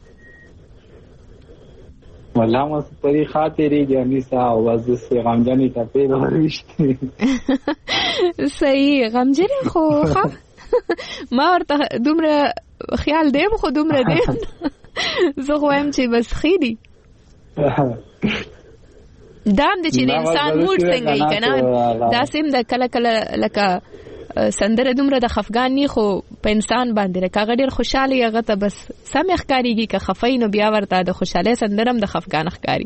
والله مو پرې خاطرېږي انیسا او وځه سي غمجنې ته پیدا ورشته. صحیح غمجنې خو ښه ما ورته دومره خیال دی خو دومره دی زه خو وایم چې بس ښې دي. دا هم دی چې د انسان موډ څنګه وي که نه داسې هم د کله کله لکه سندره دومره د خفګان نی خو په انسان باندې لکه هغه ډېر خوشحاله هغه ته بس سم ښکارېږي که خفه نو بیا ورته د خوشحالۍ سندره هم د خفګان ښکاري.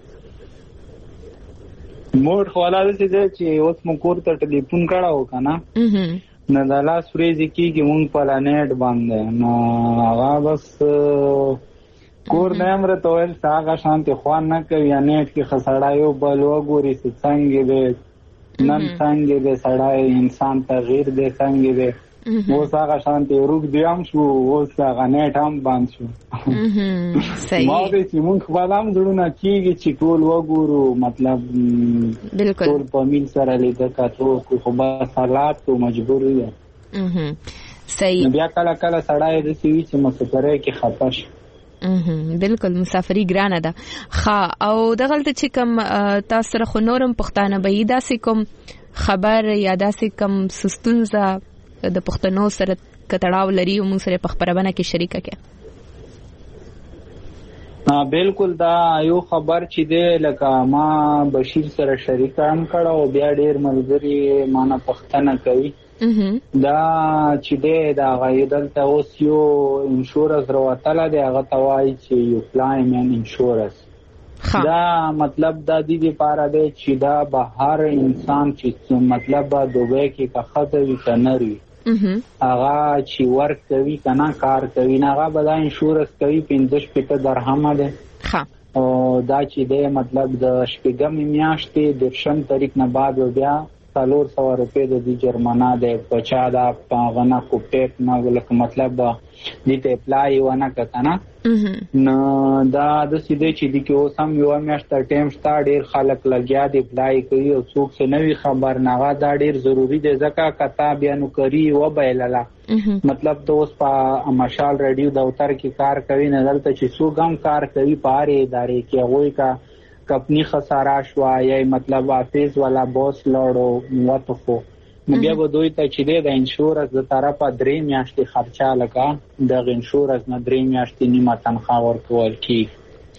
موډ خو والا داسې دی چې اوس مو کور ته ټلیفون کړی و که نه نو د لاس ورځې کېږي مونږ په لنیټ باندې نو هغه بس کور نه یم راته ویل څه هغه شانتې خوند نه کوي یا نیټ کې ښه سړی یو بل وګوري چې څنګه دی نن څنګه دی سړی انسان تغییر دی څنګه دی اوس هغه شانتې روږ دی هم شو اوس هغه نیټ هم بند شو. ما وایي چې مونږ خپله هم زړونه کېږي چې ټول وګورو مطلب ټول په میل سره لیده کتو خو بس حالات خو مجبور وي. صحیح. بیا کله کله سړی داسې وي چې مسافرۍ کې خفه شي. بالکل مسافری ګرانه ده. ښه او دغلته چې کوم تاسو سره خو نورم پښتانه به یې داسې کوم خبر یا داسې کوم ستونزه د پښتنو سره کتړاو لري او موږ سره په خبرونه کې شریکه کړي؟ بالکل دا یو خبر چې دی لکه ما بشیر سره شریکه هم کړه او بیا ډېر ملګري مانه پښتنه کوي دا چې دی دا هغه دلته اوس یو انشورنس راوتلی دی هغه ته وایي چې یو کلایم انشورنس دا مطلب دا د دې دپاره دی چې دا به هر انسان چې مطلب به دوبۍ کې که ښځه وي که نر وي هغه چې ورک کوي که نه کار کوي نه هغه به دا انشورنس کوي پنځه شپېته درهمه دی او دا چې دی مطلب د شپږمې میاشتې دېرشم تاریخ نه بعد بیا څلور سوه روپۍ د دې جرمانه دی په چا دا په هغه نه کوپټیک نه لکه مطلب دې ته اپلای ونه کړه که نه نو دا داسې دی چې دې کې اوس هم یوه میاشته ټایم شته ډېر خلک لګیا دي اپلای کوي او څوک څه نه وي خبر نه هغه دا ډېر ضروري دی ځکه که تا بیا نوکري وبایلله مطلب ته اوس په مشال ریډیو دفتر کې کار کوي نه دلته چې څوک هم کار کوي په هرې ادارې کې هغوی که کپنی خساره شوه یا مطلب آفیس والا بوس لاړو وتښو نو بیا به دوی ته چې دی د انشورنس د طرفه درې میاشتې خرچه لکه دغه انشورنس نه درې میاشتې نیمه تنخواه ورکول کېږي.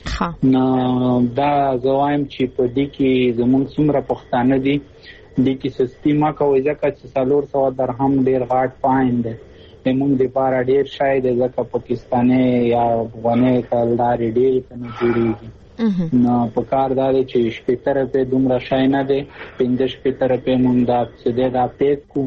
نو دا زه وایم چې په دې کې زموږ څومره پښتانه دي دې کې سستي مه کوئ ځکه چې څلور سوه درهم ډېر غاټ فاین دی زموږ دپاره ډېر شی دی ځکه پاکستاني یا افغاني کلدارې ډېرې ته نه جوړېږي نو په کار دا دی چې شپېته روپۍ دومره شی نه دی پنځه شپېته روپۍ مونږ دا څه دی دا پید کړو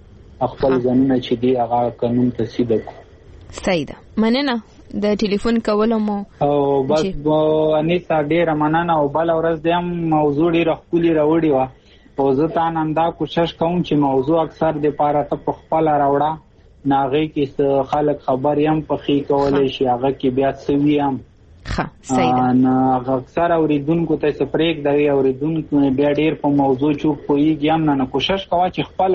خپل ځانونه چې دی هغه قانون ته سیده کړو. صحیح ده. مننه د ټلیفون کولو مو او بس انیسا ډېره مننه او بله ورځ دی هم موضوع ډېره ښکلې راوړې وه او زه تا نن دا کوشش کوم چې موضوع اکثر دپاره ته په خپله راوړه نو هغې کې څه خلک خبرې هم پخې کولی شي هغه کې بیا څه وي هم نو اکثر اوریدونکو ته څه پرېږدوي اوریدونکو بیا ډېر په موضوع چوک پوهېږي هم نه نو کوشش کوه چې خپله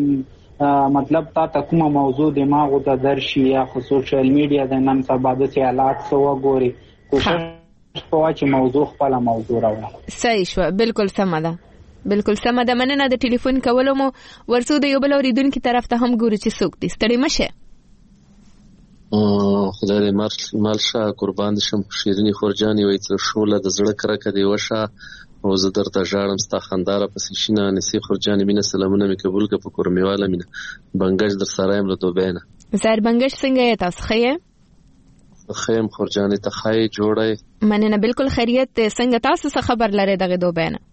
مطلب تا ته کومه موضوع دماغو ته درشي یا خو سوشل میډیا د نن سبا داسې حالات څه وګوري کوشش کوه چې موضوع خپله موضوع راوړه. صحیح شوه. بالکل سمه ده بالکل سمه ده. مننه د ټلیفون کولو مو. ورسو د یو بل اوریدونکي طرف ته هم ګورو چې څوک دي. ستړي مه شئ. خدای دې مال شه قربان دې شم. شیرینې خورجانې وایي تر شوله د زړه کرکه دې وشه او زه درته ژاړم ستا خنداره پسې شینه انسې خورجانې مینه سلامونه مې قبول که په کورمیواله مینه بنګش در سره یم له دوبۍ نه. زهر بنګش څنګه یې تاسو ښه یې؟ ښه یم خورجانې ته ښه یې جوړه یې؟ مننه بالکل خیریت دی. څنګه تاسو څه خبر لرئ دغې دوبۍ نه؟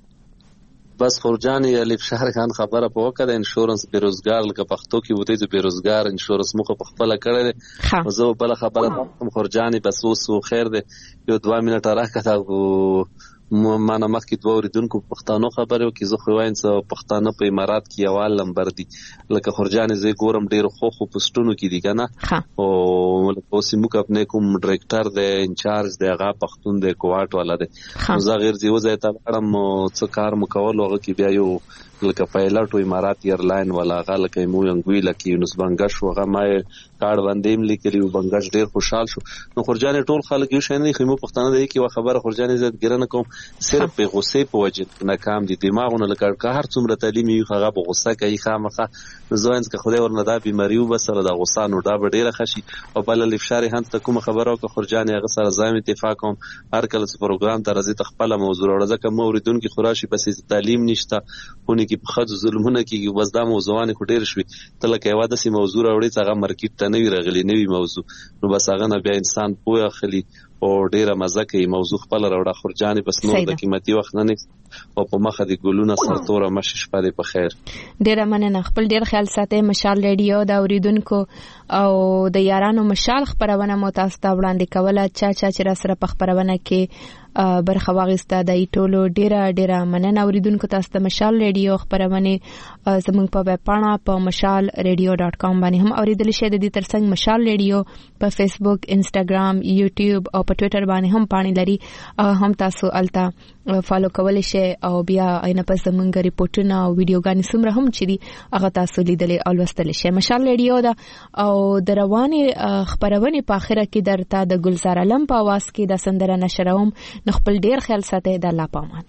بس خورجانې الف شهر خان خبره په وکړه د انشورنس بیروزګار لکه پښتو کې وته د بیروزګار انشورنس مخه په خپل کړی دی. زه بل خبره کوم خورجانې بس اوس خیر دی یو دوه منټه راکړه مانه مخکې دوه اوریدونکو پښتانو خبرې وکړي. زه خو وایم څه پښتانه په امارات کې یوال نمبر دي لکه خورجانې زه ګورم ډېر خو خو پوسټونو کې دي که نه او اوس موږ اپنے کوم ډایرکټر دی انچارج دی هغه پښتون دی کوواټ والا دی. زه غیر ځای وځای ته لاړم څه کار مو کول هغه کې بیا یو لکه پایلټ و امارات ایرلاین والا هغه لکه مو انګوی لکه یونس بنګش هغه ما کارډ باندې هم لیکلی و بنګش ډېر خوشحال شو. نو خورجانې ټول خلک یو شی نه خو مو پښتانه دی کې خبره خورجانې زه ګرنه کوم صرف په غصه په وجه ناکام دي دماغونه لکه که هر څومره تعلیم یو هغه په غصه کوي خامخه زوینس که خدای ورنه دا بیماری و بسره د غصه نو دا ډیره خشي او بل لفشاري هند ته کوم خبره او که خورجانې هغه سره زایم اتفاق کوم هر کله چې پروګرام ته راځي تخپل موضوع راځه که موریدون کې خوراشي بس تعلیم نشته خونی کې په خځو ظلمونه کې بس دا موضوعانه خو ډیر شوي ته لکه یو د سي موضوع راوړي چې هغه مارکیټ ته نه وی راغلي نه وی موضوع نو بس هغه نه بیا انسان پوهه خلی او ډیره مزه کوي موضوع خپل راوړه خورجانې بس نو د قیمتي وخت نه او په مخه د ګلونه سرتوره مشش پدې په خیر. ډیره مننه. خپل ډیر خیال ساتئ. مشال ریډیو دا اوریدونکو او د یارانو مشال خبرونه مو تاسو ته وړاندې کوله چا چا چې را سره په خبرونه کې برخه واغسته د ټولو ډیره ډیره مننه. اوریدونکو تاسو ته مشال ریډیو خبرونه زموږ په ویب پاڼه په مشال ریډیو ډاٹ کام باندې هم اوریدل شئ. د دې ترڅنګ مشال ریډیو په فیسبوک انسټاګرام یوټیوب او په ټوئیټر باندې هم پاڼې لري هم تاسو الته فالو کولی شئ او بیا اینه پس زمونږ ریپورټونه او ویډیوګانې څومره هم چې دي هغه تاسو لیدلې او لوستلی شئ. مشال ریډیو ده او د روانې خپرونې په اخره کې درته د ګلزار علم په اواز کې د سندره نشروم. نو خپل ډیر خیال ساتئ. د الله پامان.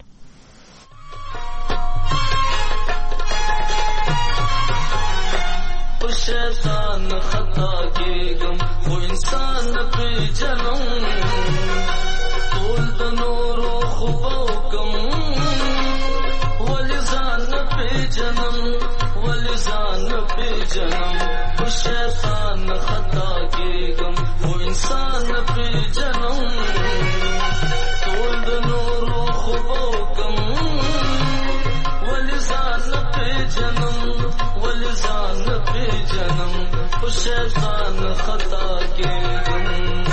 شیطان خطا کېږم خو انسان پیژنم ټول د نورو خوبو کوم ولې ځان نه پیژنم ولې ځان نه پیژنم خو شیطان خطا کېږم خو انسان نه پیژنم ټول د نورو خوبو کوم ولې ځان نه پیژنم ولې ځان نه پیژنم خو شیطان خطا کېږم.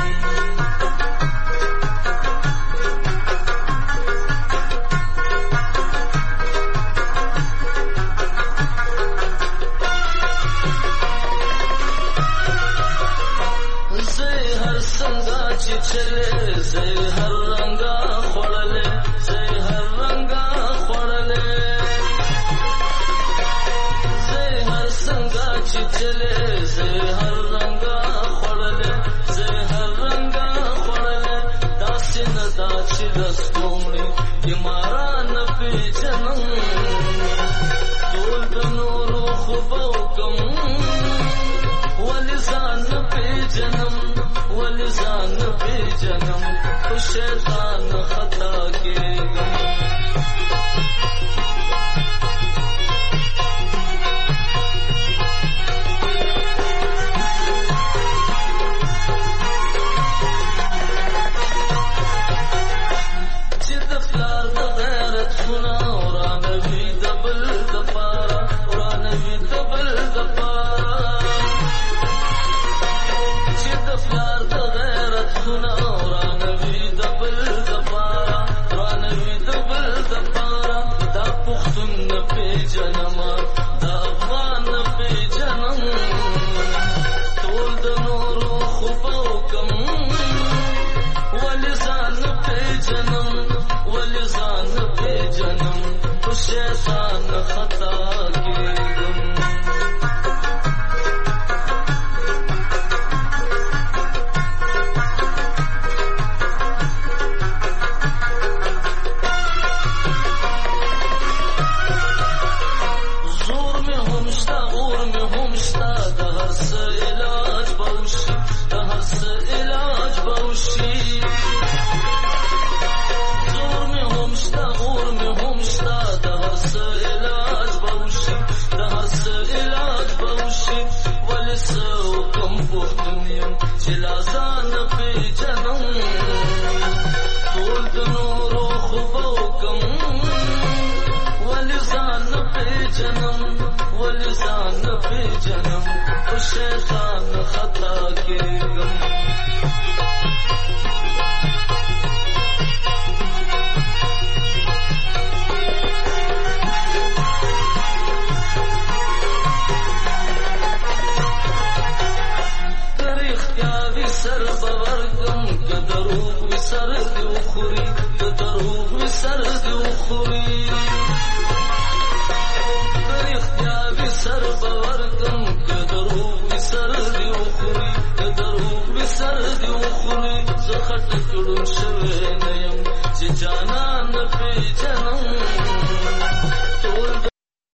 زه هر څنګه چې چلې زه هر رنګه خوړلې زه هر رنګه خوړلې زه هر څنګه چې چلې زه هر رنګه خوړلې زه هر رنګه خوړلې داسې نه دا چې د ستومړي بیماره نه پیژنم ټول د نورو خوبو کوم ولې ځان نه پیژنم ولې ځان نه پیژنم خو شیطان خطا کېږم. چې د پلار د غیرت خونه ورانوي د بل دپاره ورانوي د بل دپاره چې د پلار د غیرت خونه ورانوي د بل دپاره ورانوي د بل دپاره دا پښتون نه پیژنم دا افغان نه پیژنم ټول د نورو خوبو کوم ولې ځان نه پیژنم ولې ځان نه پیژنم خو شیطان خطا کېږم. زور مې هم شته غور مې هم شته د هر څه علاج به وشي د هر څه علاج به وشي زور مې هم شته غور مې جنم ولزان په جنم او شیطان خطا کې غم